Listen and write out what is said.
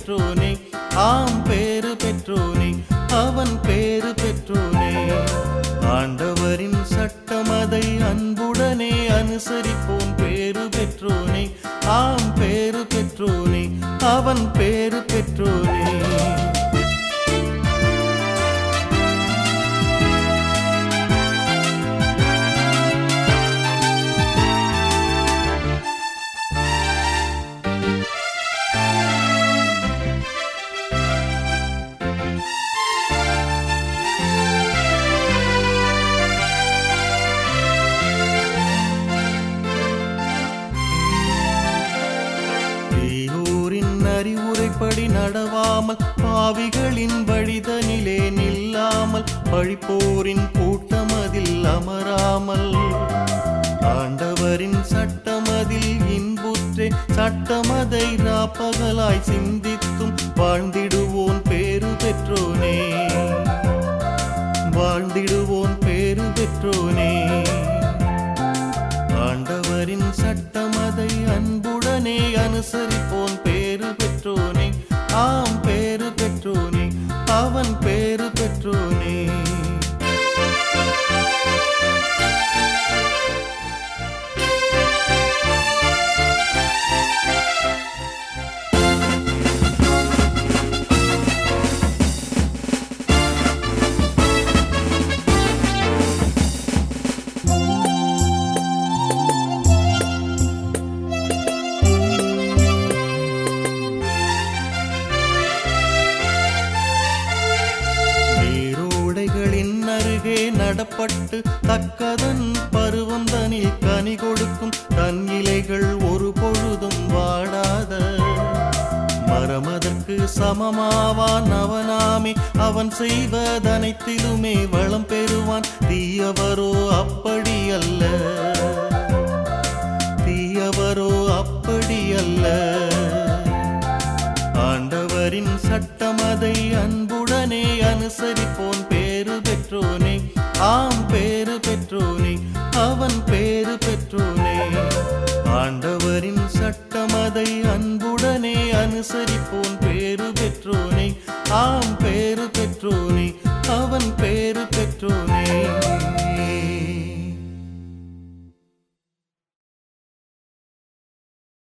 பெற்றோனே, ஆம் பேறு பெற்றோனே, அவன் பேறு பெற்றோனே. ஆண்டவரின் சட்டமதை அன்புடனே அனுசரிப்போன் பேறு பெற்றோனே, ஆம் பேறு பெற்றோனே, அவன் பேறு பெற்றோனே. அறிவுரைப்படி நடவாமல், பாவிகளின் வழிதனிலே நில்லாமல், பழிப்போரின் கூட்டமதில் அமராமல், ஆண்டவரின் சட்டமதில் இன்புற்றே சட்டமதை ராப்பகலாய் சிந்தித்தும் வாழ்ந்திடுவோன் பேறு பெற்றோனே, வாழ்ந்திடுவோன் பேறு பெற்றோனே. ஆண்டவரின் சட்டமதை அன்புடனே அனுசரிப்போன் பேறு பெற்றோனே, ஆம் பேறு பெற்றோனே, அவன் பேறு பெற்றோனே. நடப்பட்டு தக்கதன் பருவம் தனில் கனி கொடுக்கும், தன் இலைகள் ஒரு பொழுதும் வாடாத மரமதற்கு சமமாவான் அவனாமே. அவன் செய்வதனைத்திலுமே வளம் பெறுவான், தீயவரோ அப்படி அல்ல, தீயவரோ அப்படி அல்ல. ஆண்டவரின் சட்டமதை அன்புடனே அனுசரிப்போன் பேறு பெற்றோனே, ஆம் பேறு பெற்றோனே, அவன் பேறு பெற்றோனே. ஆண்டவரின் சட்டமதை அன்புடனே அனுசரிப்போன் பேறு பெற்றோனே, ஆம் பேறு பெற்றோனே, அவன் பேறு